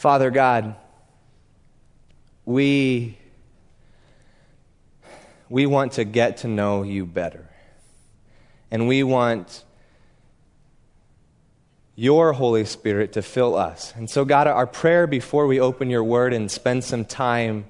Father God, we want to get to know you better. And we want your Holy Spirit to fill us. And so, God, our prayer before we open your word and spend some time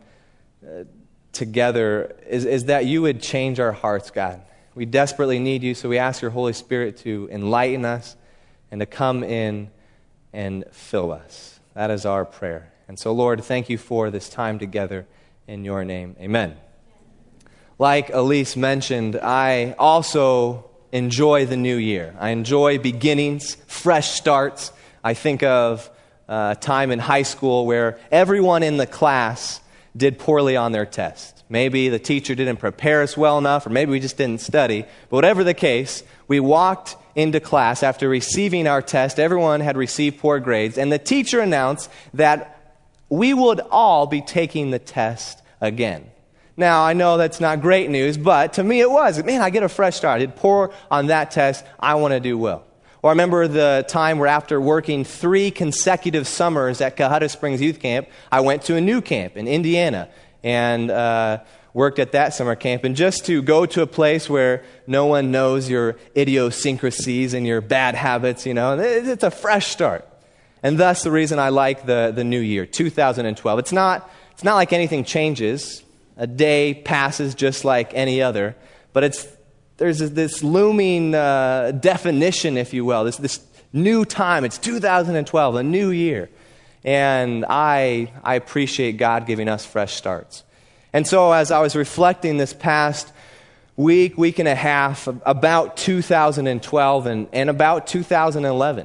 together is that you would change our hearts, God. We desperately need you, so we ask your Holy Spirit to enlighten us and to come in and fill us. That is our prayer. And so, Lord, thank you for this time together in your name. Amen. Like Elise mentioned, I also enjoy the new year. I enjoy beginnings, fresh starts. I think of a time in high school where everyone in the class did poorly on their test. Maybe the teacher didn't prepare us well enough, or maybe we just didn't study. But whatever the case, we walked into class after receiving our test. Everyone had received poor grades, and the teacher announced that we would all be taking the test again. Now, I know that's not great news, but to me it was. Man, I get a fresh start. I did poor on that test. I want to do well. Or I remember the time where after working 3 consecutive summers at Cohutta Springs Youth Camp, I went to a new camp in Indiana and worked at that summer camp. And just to go to a place where no one knows your idiosyncrasies and your bad habits, it's a fresh start. And thus the reason I like the new year, 2012. It's not like anything changes. A day passes just like any other, but there's this looming definition, if you will, this new time. It's 2012, a new year. And I appreciate God giving us fresh starts. And so as I was reflecting this past week and a half about 2012 and about 2011,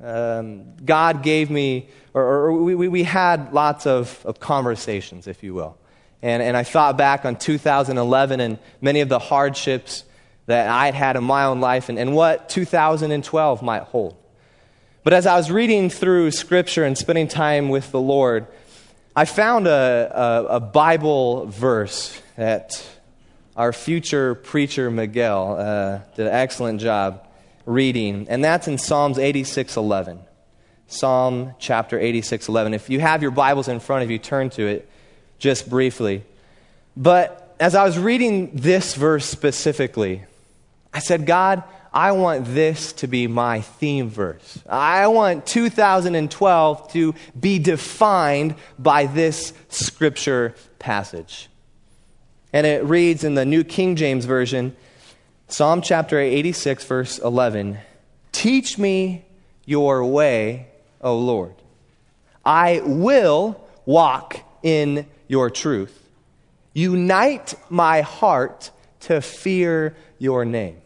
God gave me, or we had lots of conversations, if you will. And I thought back on 2011 and many of the hardships that I'd had in my own life and what 2012 might hold. But as I was reading through Scripture and spending time with the Lord, I found a Bible verse that our future preacher, Miguel, did an excellent job reading, and that's in Psalms 86:11. Psalm chapter 86:11. If you have your Bibles in front of you, turn to it. Just briefly. But as I was reading this verse specifically, I said, God, I want this to be my theme verse. I want 2012 to be defined by this scripture passage. And it reads in the New King James Version, Psalm chapter 86, verse 11, "Teach me your way, O Lord. I will walk in your truth. Unite my heart to fear your name."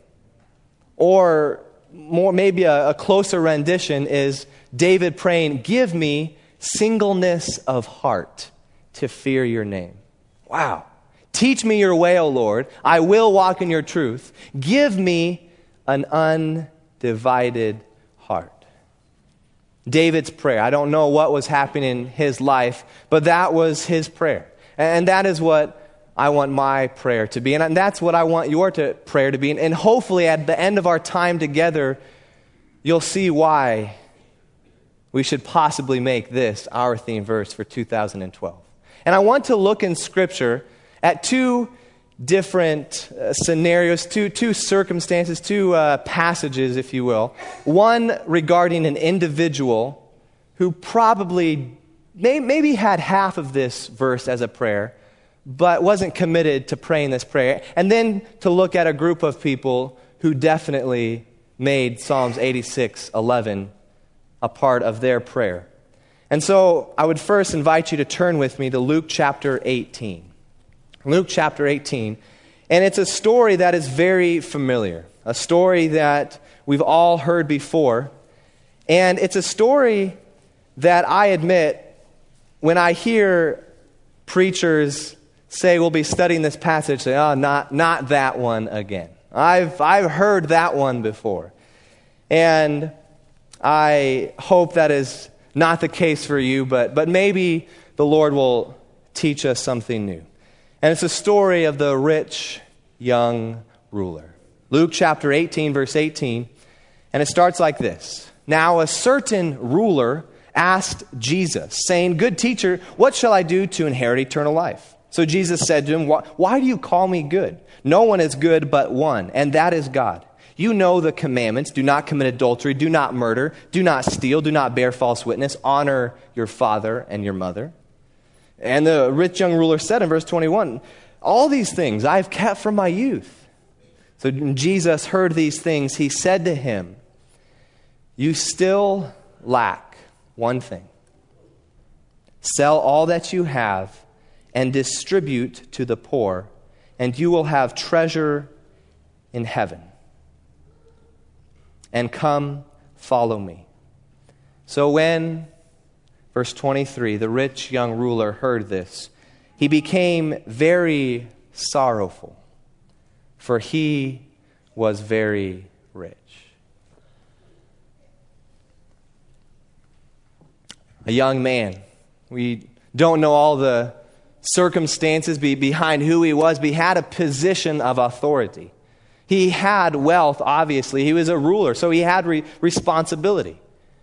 Or more, maybe a closer rendition is David praying, "Give me singleness of heart to fear your name." Wow. Teach me your way, O Lord. I will walk in your truth. Give me an undivided heart. David's prayer. I don't know what was happening in his life, but that was his prayer. And that is what I want my prayer to be. And that's what I want your prayer to be. And hopefully at the end of our time together, you'll see why we should possibly make this our theme verse for 2012. And I want to look in Scripture at 2 different scenarios, two circumstances, 2 passages, if you will. One regarding an individual who probably maybe had half of this verse as a prayer, but wasn't committed to praying this prayer. And then to look at a group of people who definitely made Psalms 86:11 a part of their prayer. And so I would first invite you to turn with me to Luke chapter 18. Luke chapter 18. And it's a story that is very familiar, a story that we've all heard before. And it's a story that I admit, when I hear preachers say we'll be studying this passage, say, "Oh, not that one again." I've heard that one before. And I hope that is not the case for you, but maybe the Lord will teach us something new. And it's a story of the rich young ruler. Luke chapter 18, verse 18, and it starts like this. "Now a certain ruler asked Jesus, saying, "Good teacher, what shall I do to inherit eternal life?" So Jesus said to him, "Why do you call me good? No one is good but one, and that is God. You know the commandments: do not commit adultery, do not murder, do not steal, do not bear false witness, honor your father and your mother." And the rich young ruler said in verse 21, "All these things I have kept from my youth." So when Jesus heard these things, he said to him, "You still lack one thing. Sell all that you have and distribute to the poor, and you will have treasure in heaven. And come, follow me." So when, verse 23, the rich young ruler heard this, he became very sorrowful, for he was very rich. A young man. We don't know all the circumstances behind who he was, but he had a position of authority. He had wealth, obviously. He was a ruler, so he had responsibility.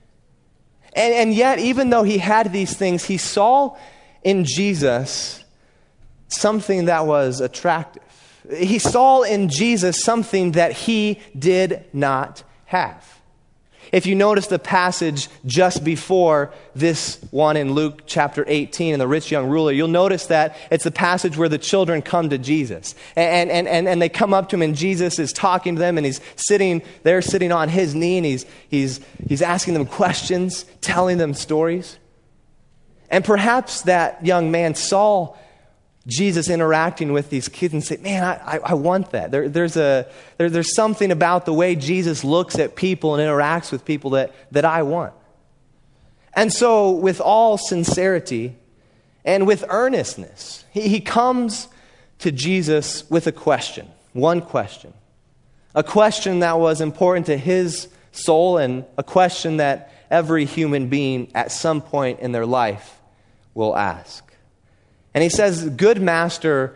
And yet, even though he had these things, he saw in Jesus something that was attractive. He saw in Jesus something that he did not have. If you notice the passage just before this one in Luke chapter 18 and the rich young ruler, you'll notice that it's the passage where the children come to Jesus. And they come up to him, and Jesus is talking to them, and he's sitting on his knee, and he's asking them questions, telling them stories. And perhaps that young man saw Jesus interacting with these kids and say, "Man, I want that." There's something about the way Jesus looks at people and interacts with people that I want. And so with all sincerity and with earnestness, he comes to Jesus with a question, one question. A question that was important to his soul, and a question that every human being at some point in their life will ask. And he says, "Good master,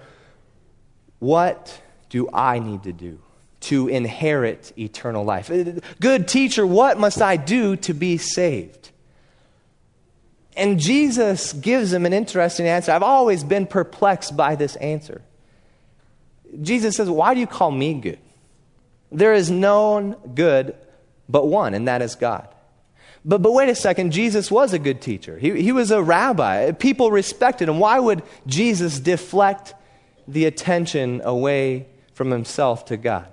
what do I need to do to inherit eternal life? Good teacher, what must I do to be saved?" And Jesus gives him an interesting answer. I've always been perplexed by this answer. Jesus says, "Why do you call me good? There is none good but one, and that is God." But wait a second, Jesus was a good teacher. He was a rabbi. People respected him. Why would Jesus deflect the attention away from himself to God?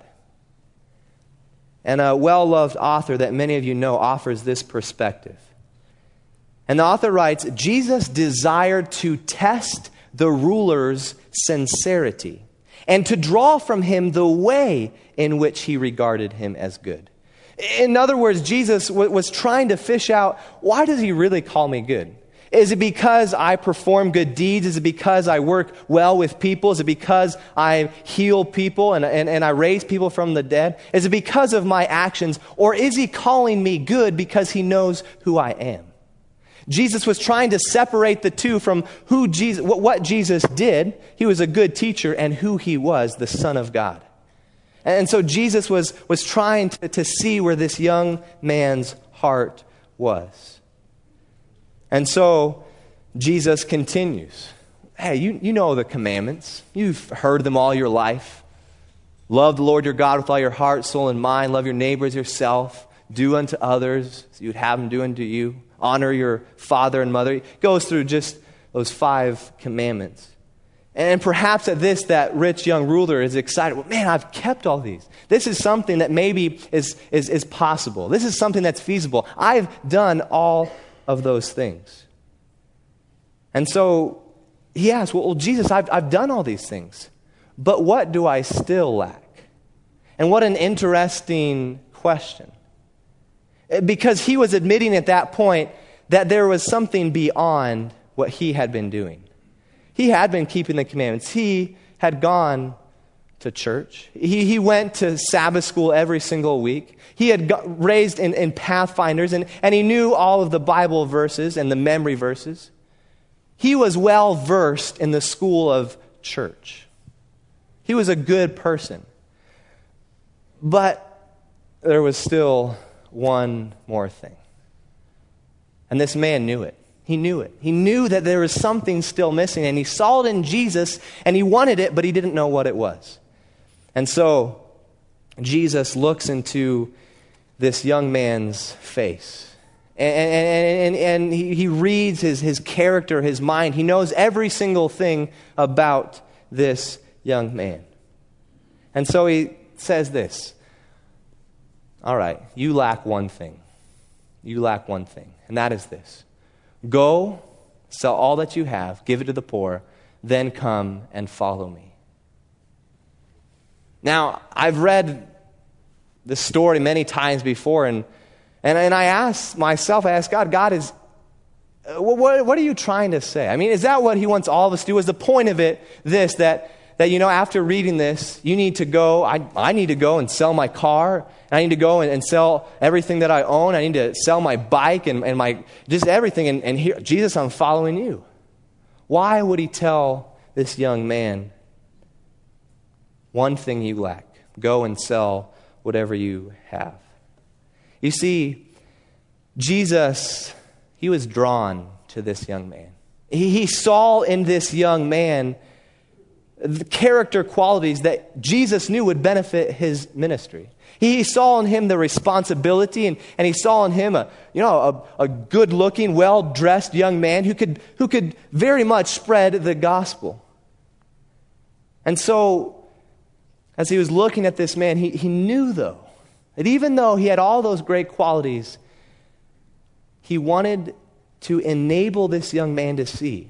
And a well-loved author that many of you know offers this perspective. And the author writes, "Jesus desired to test the ruler's sincerity and to draw from him the way in which he regarded him as good." In other words, Jesus was trying to fish out, why does he really call me good? Is it because I perform good deeds? Is it because I work well with people? Is it because I heal people and I raise people from the dead? Is it because of my actions? Or is he calling me good because he knows who I am? Jesus was trying to separate the two from what Jesus did. He was a good teacher, and who he was, the Son of God. And so Jesus was trying to see where this young man's heart was. And so Jesus continues. Hey, you know the commandments. You've heard them all your life. Love the Lord your God with all your heart, soul, and mind. Love your neighbor as yourself. Do unto others as you'd have them do unto you. Honor your father and mother. He goes through just those 5 commandments. And perhaps at this, that rich young ruler is excited. Well, man, I've kept all these. This is something that maybe is possible. This is something that's feasible. I've done all of those things. And so he asks, well, Jesus, I've done all these things. But what do I still lack? And what an interesting question. Because he was admitting at that point that there was something beyond what he had been doing. He had been keeping the commandments. He had gone to church. He went to Sabbath school every single week. He had raised in Pathfinders, and he knew all of the Bible verses and the memory verses. He was well versed in the school of church. He was a good person. But there was still one more thing. And this man knew it. He knew it. He knew that there was something still missing, and he saw it in Jesus, and he wanted it, but he didn't know what it was. And so Jesus looks into this young man's face, and he reads his character, his mind. He knows every single thing about this young man. And so he says this, all right, you lack one thing. You lack one thing, and that is this. Go, sell all that you have, give it to the poor, then come and follow me. Now, I've read this story many times before, and I ask God, is what are you trying to say? I mean, is that what he wants all of us to do? Is the point of it this, that after reading this, you need to go, I need to go and sell my car, and I need to go and sell everything that I own, I need to sell my bike and my, just everything, and here, Jesus, I'm following you. Why would he tell this young man, one thing you lack, go and sell whatever you have? You see, Jesus, he was drawn to this young man. He saw in this young man the character qualities that Jesus knew would benefit his ministry. He saw in him the responsibility, and he saw in him a good-looking, well-dressed young man who could very much spread the gospel. And so, as he was looking at this man, he knew, though, that even though he had all those great qualities, he wanted to enable this young man to see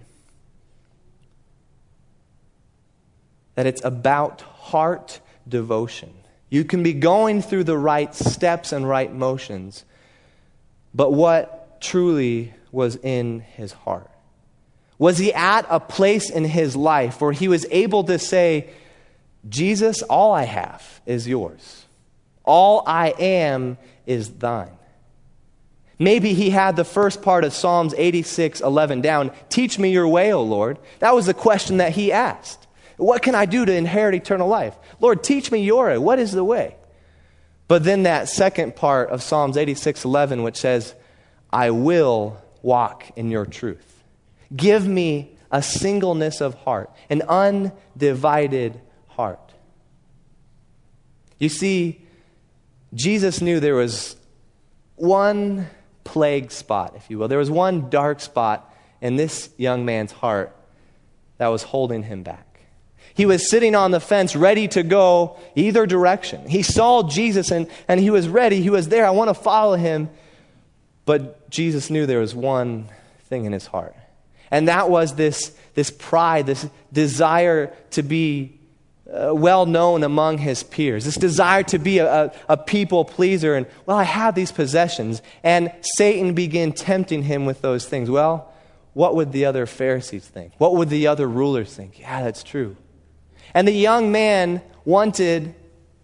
that it's about heart devotion. You can be going through the right steps and right motions, but what truly was in his heart? Was he at a place in his life where he was able to say, Jesus, all I have is yours. All I am is thine. Maybe he had the first part of Psalms 86:11 down. Teach me your way, O Lord. That was the question that he asked. What can I do to inherit eternal life? Lord, teach me your way. What is the way? But then that second part of Psalms 86:11, which says, I will walk in your truth. Give me a singleness of heart, an undivided heart. You see, Jesus knew there was one plague spot, if you will. There was one dark spot in this young man's heart that was holding him back. He was sitting on the fence, ready to go either direction. He saw Jesus and he was ready. He was there. I want to follow him. But Jesus knew there was one thing in his heart. And that was this pride, this desire to be well known among his peers, this desire to be a people pleaser. And, well, I have these possessions. And Satan began tempting him with those things. Well, what would the other Pharisees think? What would the other rulers think? Yeah, that's true. And the young man wanted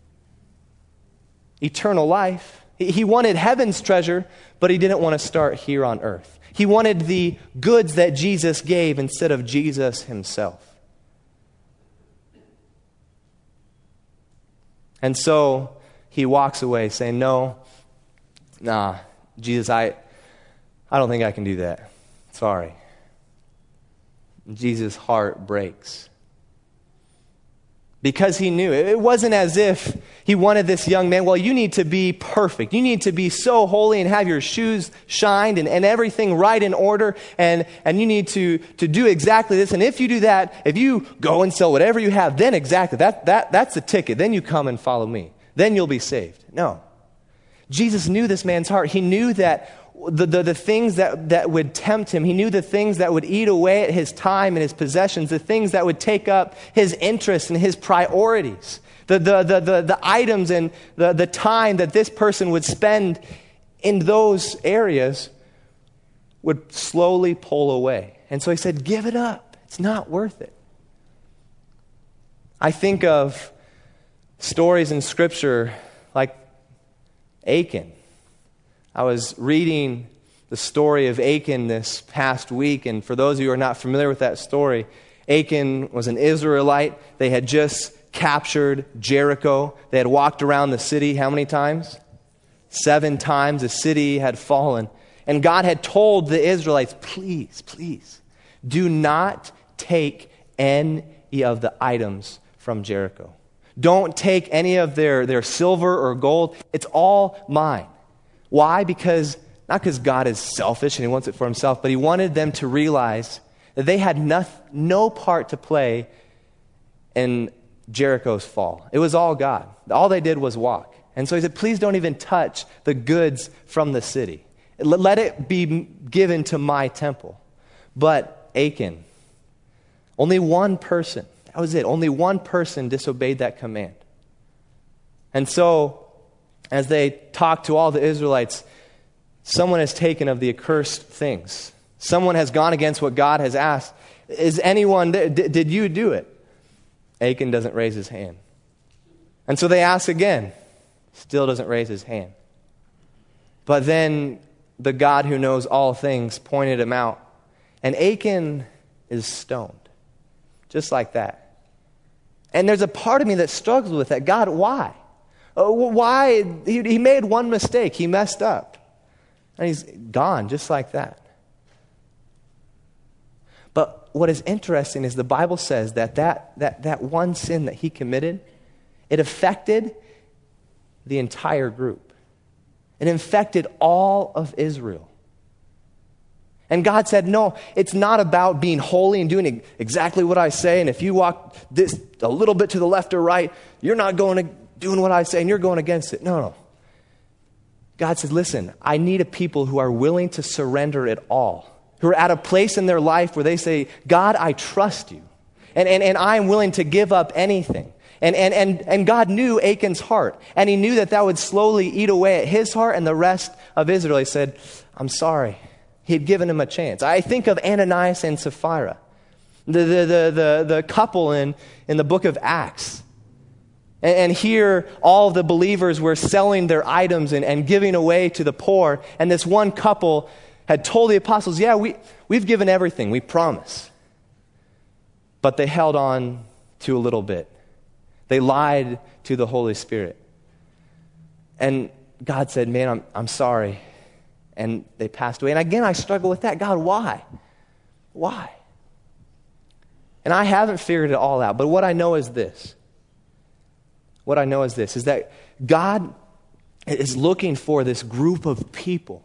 eternal life. He wanted heaven's treasure, but he didn't want to start here on earth. He wanted the goods that Jesus gave instead of Jesus himself. And so he walks away saying, Jesus, I don't think I can do that. Sorry. Jesus' heart breaks. Because he knew. It wasn't as if he wanted this young man, well, you need to be perfect. You need to be so holy and have your shoes shined and everything right in order. And you need to do exactly this. And if you do that, if you go and sell whatever you have, then exactly, that's the ticket. Then you come and follow me. Then you'll be saved. No. Jesus knew this man's heart. He knew that the things that would tempt him. He knew the things that would eat away at his time and his possessions, the things that would take up his interests and his priorities, the items and the time that this person would spend in those areas would slowly pull away. And so he said, give it up. It's not worth it. I think of stories in Scripture like Achan. I was reading the story of Achan this past week, and for those of you who are not familiar with that story, Achan was an Israelite. They had just captured Jericho. They had walked around the city how many times? 7 times. The city had fallen. And God had told the Israelites, please, please, do not take any of the items from Jericho. Don't take any of their silver or gold. It's all mine. Why? Not because God is selfish and he wants it for himself, but he wanted them to realize that they had no part to play in Jericho's fall. It was all God. All they did was walk. And so he said, please don't even touch the goods from the city. Let it be given to my temple. But Achan, only one person, that was it. Only one person disobeyed that command. And so, as they talked to all the Israelites, someone has taken of the accursed things. Someone has gone against what God has asked. Is anyone there? Did you do it? Achan doesn't raise his hand. And so they ask again. Still doesn't raise his hand. But then the God who knows all things pointed him out. And Achan is stoned. Just like that. And there's a part of me that struggles with that. God, why? Why? He made one mistake. He messed up. And he's gone just like that. But what is interesting is the Bible says that one sin that he committed, it affected the entire group. It infected all of Israel. And God said, no, it's not about being holy and doing exactly what I say. And if you walk this a little bit to the left or right, you're not doing what I say and you're going against it. No. God says, listen, I need a people who are willing to surrender it all. Who are at a place in their life where they say, God, I trust you. And I'm willing to give up anything. And God knew Achan's heart. And he knew that would slowly eat away at his heart and the rest of Israel. He said, I'm sorry. He had given him a chance. I think of Ananias and Sapphira, the couple in the book of Acts. And here, all of the believers were selling their items and giving away to the poor. And this one couple had told the apostles, yeah, we've given everything, we promise. But they held on to a little bit. They lied to the Holy Spirit. And God said, man, I'm sorry. And they passed away. And again, I struggle with that. God, why? Why? And I haven't figured it all out. But what I know is this. Is that God is looking for this group of people.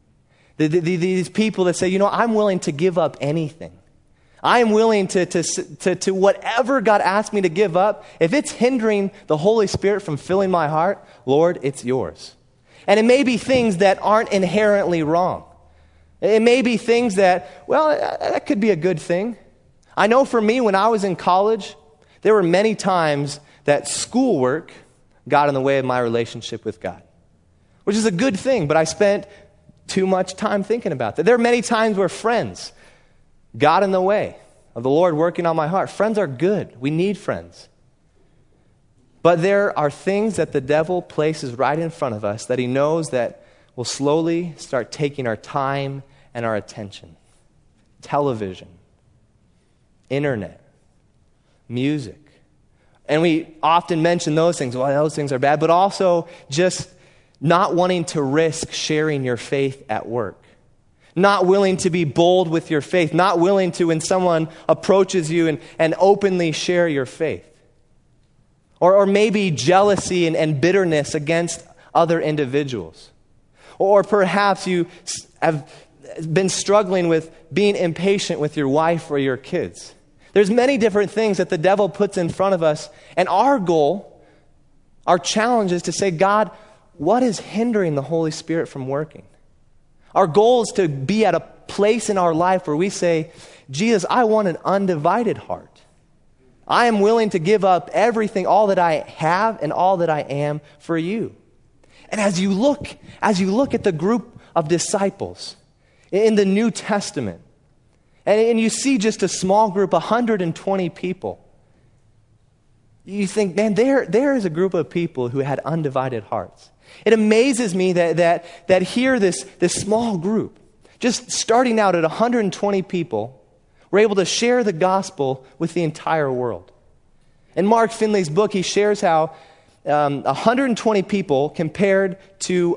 These people that say, I'm willing to give up anything. I am willing to whatever God asked me to give up. If it's hindering the Holy Spirit from filling my heart, Lord, it's yours. And it may be things that aren't inherently wrong. It may be things that, that could be a good thing. I know for me, when I was in college, there were many times that schoolwork got in the way of my relationship with God, which is a good thing, but I spent too much time thinking about that. There are many times where friends got in the way of the Lord working on my heart. Friends are good. We need friends. But there are things that the devil places right in front of us that he knows that will slowly start taking our time and our attention. Television, internet, music. And we often mention those things. Well, those things are bad. But also just not wanting to risk sharing your faith at work. Not willing to be bold with your faith. Not willing to, when someone approaches you and openly share your faith. Or maybe jealousy and bitterness against other individuals. Or perhaps you have been struggling with being impatient with your wife or your kids. There's many different things that the devil puts in front of us. And our goal, our challenge is to say, God, what is hindering the Holy Spirit from working? Our goal is to be at a place in our life where we say, Jesus, I want an undivided heart. I am willing to give up everything, all that I have and all that I am for you. And as you look at the group of disciples in the New Testament, and you see just a small group, 120 people, you think, man, there is a group of people who had undivided hearts. It amazes me that here this small group, just starting out at 120 people, were able to share the gospel with the entire world. In Mark Finley's book, he shares how 120 people compared to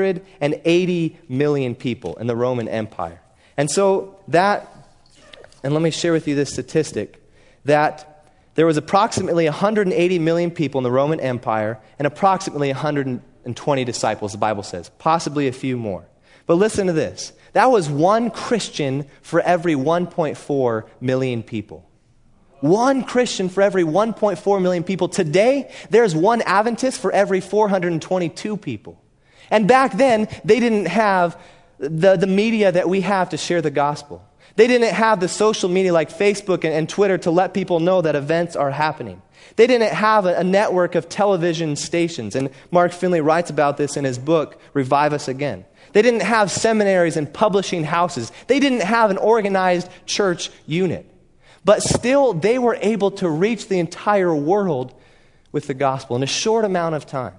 180 million people in the Roman Empire. And so and let me share with you this statistic, that there was approximately 180 million people in the Roman Empire and approximately 120 disciples, the Bible says, possibly a few more. But listen to this. That was one Christian for every 1.4 million people. One Christian for every 1.4 million people. Today, there's one Adventist for every 422 people. And back then, they didn't have the media that we have to share the gospel. They didn't have the social media like Facebook and Twitter to let people know that events are happening. They didn't have a network of television stations. And Mark Finley writes about this in his book, Revive Us Again. They didn't have seminaries and publishing houses. They didn't have an organized church unit. But still, they were able to reach the entire world with the gospel in a short amount of time.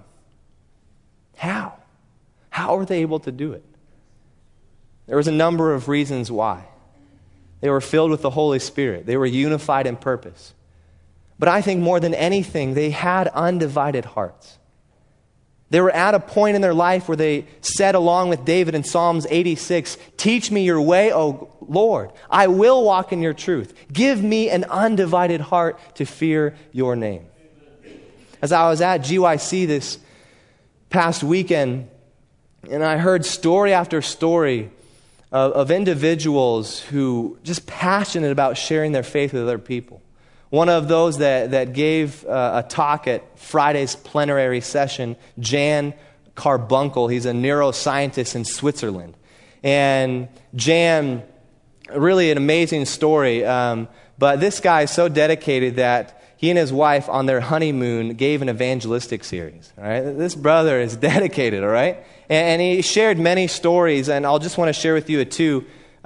How? How were they able to do it? There was a number of reasons why. They were filled with the Holy Spirit. They were unified in purpose. But I think more than anything, they had undivided hearts. They were at a point in their life where they said, along with David in Psalms 86, "Teach me your way, O Lord. I will walk in your truth. Give me an undivided heart to fear your name." As I was at GYC this past weekend, and I heard story after story of individuals who just passionate about sharing their faith with other people. One of those that gave a talk at Friday's plenary session, Jan Carbuncle, he's a neuroscientist in Switzerland. And Jan, really an amazing story, but this guy is so dedicated that he and his wife on their honeymoon gave an evangelistic series. All right? This brother is dedicated, all right? And he shared many stories, and I'll just want to share with you two,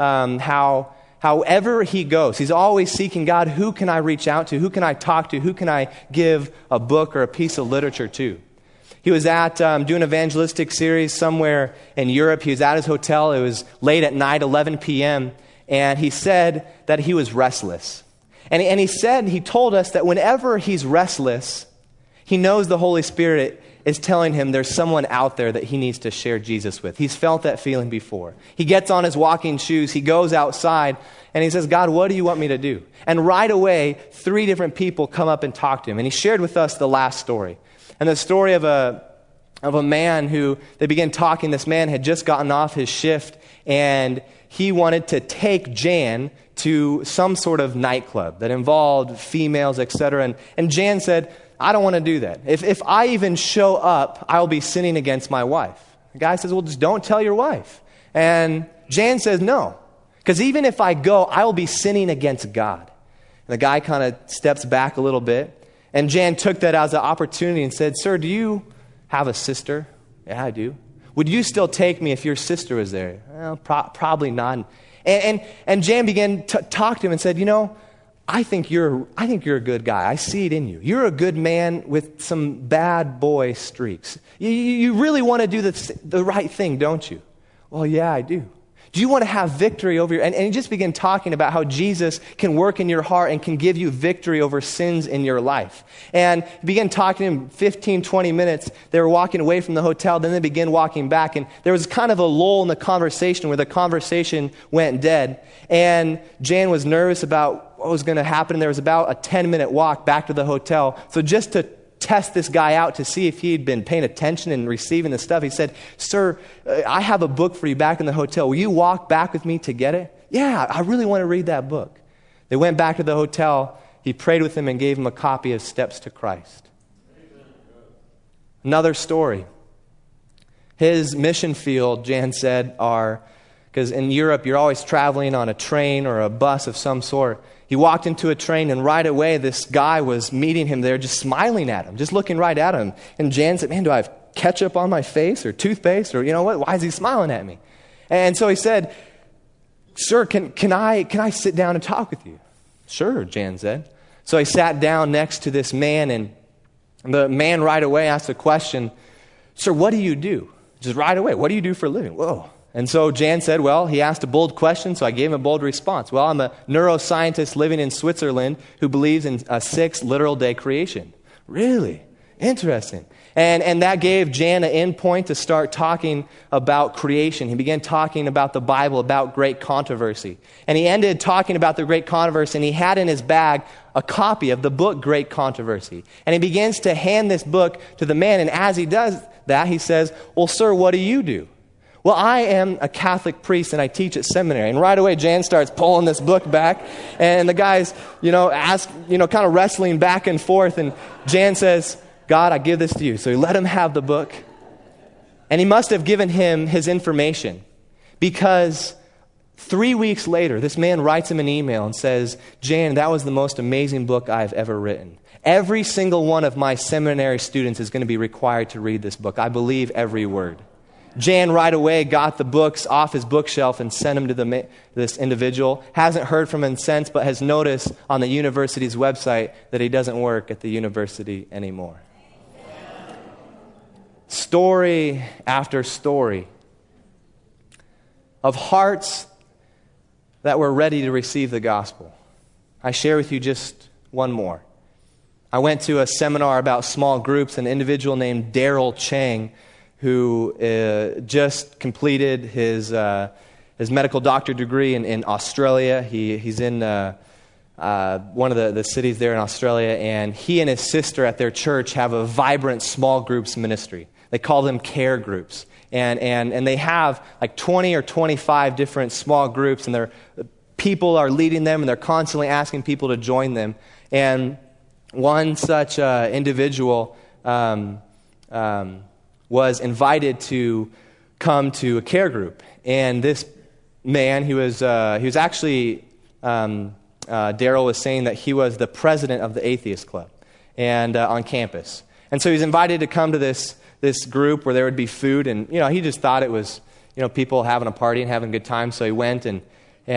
however he goes, he's always seeking God, who can I reach out to? Who can I talk to? Who can I give a book or a piece of literature to? He was at doing an evangelistic series somewhere in Europe. He was at his hotel. It was late at night, 11 p.m., and he said that he was restless. And he told us that whenever he's restless, he knows the Holy Spirit is telling him there's someone out there that he needs to share Jesus with. He's felt that feeling before. He gets on his walking shoes, he goes outside, and he says, "God, what do you want me to do?" And right away, 3 different people come up and talk to him. And he shared with us the last story. And the story of a man who, they began talking, this man had just gotten off his shift, and he wanted to take Jan to some sort of nightclub that involved females, etc. And Jan said, "I don't want to do that. If I even show up, I'll be sinning against my wife." The guy says, "Well, just don't tell your wife." And Jan says, "No, because even if I go, I will be sinning against God." And the guy kind of steps back a little bit. And Jan took that as an opportunity and said, "Sir, do you have a sister?" "Yeah, I do." "Would you still take me if your sister was there?" "Well, probably not." And Jan began to talk to him and said, I think you're a good guy. I see it in you. You're a good man with some bad boy streaks. You really want to do the right thing, don't you?" "Well, yeah, I do." "Do you want to have victory over your..." And he just began talking about how Jesus can work in your heart and can give you victory over sins in your life. And he began talking to him 15, 20 minutes. They were walking away from the hotel. Then they began walking back. And there was kind of a lull in the conversation where the conversation went dead. And Jan was nervous about what was going to happen. There was about a 10-minute walk back to the hotel. So just to test this guy out to see if he had been paying attention and receiving the stuff, he said, "Sir, I have a book for you back in the hotel. Will you walk back with me to get it?" "Yeah, I really want to read that book." They went back to the hotel. He prayed with him and gave him a copy of Steps to Christ. Another story. His mission field, Jan said, because in Europe you're always traveling on a train or a bus of some sort. He walked into a train, and right away this guy was meeting him there, just smiling at him, just looking right at him. And Jan said, "Man, do I have ketchup on my face or toothpaste or what? Why is he smiling at me?" And so he said, "Sir, can I sit down and talk with you?" "Sure," Jan said. So he sat down next to this man, and the man right away asked a question, "Sir, what do you do?" Just right away, "What do you do for a living?" Whoa. And so Jan said, well, he asked a bold question, so I gave him a bold response. "Well, I'm a neuroscientist living in Switzerland who believes in a 6 literal day creation." "Really?" Interesting. And that gave Jan an end point to start talking about creation. He began talking about the Bible, about great controversy. And he ended talking about the great controversy, and he had in his bag a copy of the book Great Controversy. And he begins to hand this book to the man, and as he does that, he says, well, sir, what do you do? Well, I am a Catholic priest and I teach at seminary. And right away, Jan starts pulling this book back, and the guy's, kind of wrestling back and forth. And Jan says, God, I give this to you. So he let him have the book. And he must have given him his information, because 3 weeks later, this man writes him an email and says, Jan, that was the most amazing book I've ever written. Every single one of my seminary students is going to be required to read this book. I believe every word. Jan right away got the books off his bookshelf and sent them to this individual. Hasn't heard from him since, but has noticed on the university's website that he doesn't work at the university anymore. Story after story of hearts that were ready to receive the gospel. I share with you just one more. I went to a seminar about small groups. An individual named Daryl Chang, who just completed his medical doctor degree in Australia. He's in one of the cities there in Australia, and he and his sister at their church have a vibrant small groups ministry. They call them care groups. And they have like 20 or 25 different small groups, and people are leading them, and they're constantly asking people to join them. And one such individual was invited to come to a care group. And this man, he was actually, Daryl was saying that he was the president of the Atheist Club and on campus. And so he was invited to come to this group where there would be food, and he just thought it was people having a party and having a good time. So he went, and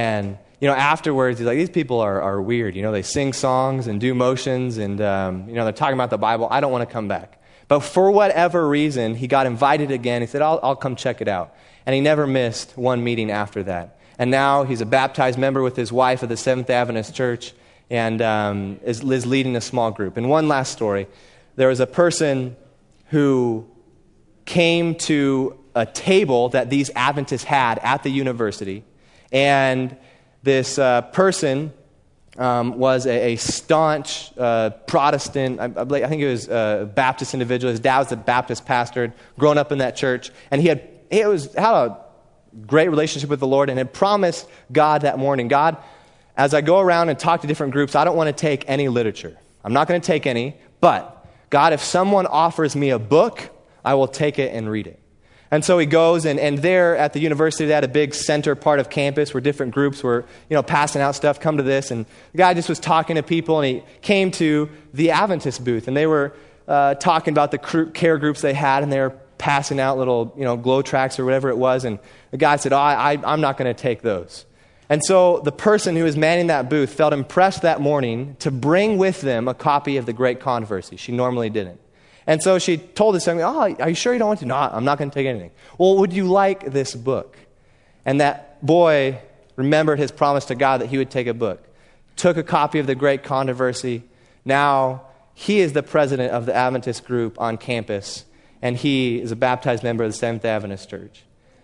afterwards he's like, these people are weird. They sing songs and do motions, and they're talking about the Bible. I don't want to come back. But for whatever reason, he got invited again. He said, I'll come check it out. And he never missed one meeting after that. And now he's a baptized member with his wife of the Seventh Adventist Church, and is leading a small group. And one last story. There was a person who came to a table that these Adventists had at the university, and this person was a staunch Protestant. I think it was a Baptist individual. His dad was a Baptist pastor, grown up in that church, and he had a great relationship with the Lord, and had promised God that morning, God, as I go around and talk to different groups, I don't want to take any literature. I'm not going to take any, but God, if someone offers me a book, I will take it and read it. And so he goes, and there at the university, they had a big center part of campus where different groups were, passing out stuff, come to this. And the guy just was talking to people, and he came to the Adventist booth, and they were talking about the care groups they had, and they were passing out little, glow tracts or whatever it was. And the guy said, I'm not going to take those. And so the person who was manning that booth felt impressed that morning to bring with them a copy of the Great Controversy. She normally didn't. And so she told this young man, are you sure you don't want to? No, I'm not going to take anything. Well, would you like this book? And that boy remembered his promise to God that he would take a book. Took a copy of the Great Controversy. Now he is the president of the Adventist group on campus, and he is a baptized member of the Seventh Adventist Church.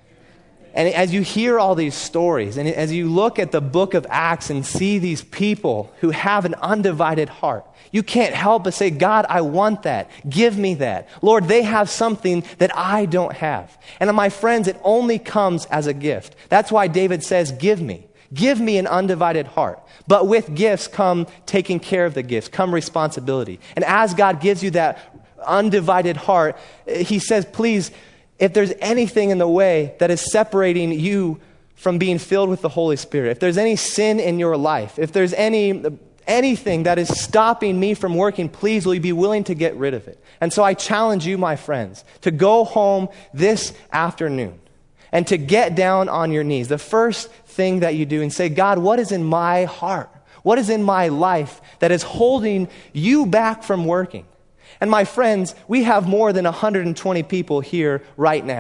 And as you hear all these stories, and as you look at the book of Acts and see these people who have an undivided heart, you can't help but say, God, I want that. Give me that. Lord, they have something that I don't have. And my friends, it only comes as a gift. That's why David says, give me. Give me an undivided heart. But with gifts come taking care of the gifts, come responsibility. And as God gives you that undivided heart, he says, please, if there's anything in the way that is separating you from being filled with the Holy Spirit, if there's any sin in your life, if there's anything that is stopping me from working, please will you be willing to get rid of it? And so I challenge you, my friends, to go home this afternoon and to get down on your knees. The first thing that you do and say, God, what is in my heart? What is in my life that is holding you back from working? And my friends, we have more than 120 people here right now.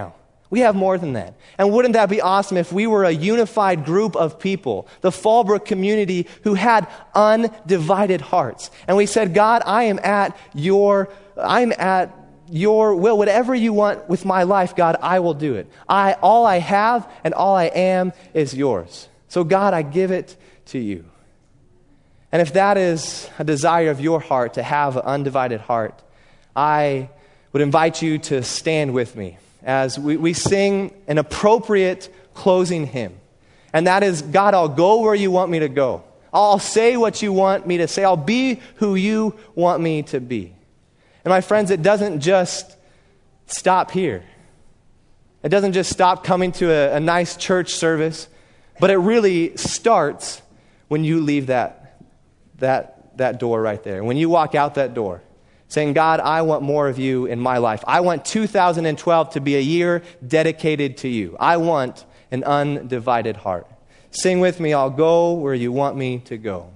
We have more than that. And wouldn't that be awesome if we were a unified group of people, the Fallbrook community, who had undivided hearts. And we said, God, I'm at your will. Whatever you want with my life, God, I will do it. All I have and all I am is yours. So God, I give it to you. And if that is a desire of your heart, to have an undivided heart, I would invite you to stand with me as we sing an appropriate closing hymn. And that is, God, I'll go where you want me to go. I'll say what you want me to say. I'll be who you want me to be. And my friends, it doesn't just stop here. It doesn't just stop coming to a nice church service, but it really starts when you leave that door right there. When you walk out that door, saying, God, I want more of you in my life. I want 2012 to be a year dedicated to you. I want an undivided heart. Sing with me, I'll go where you want me to go.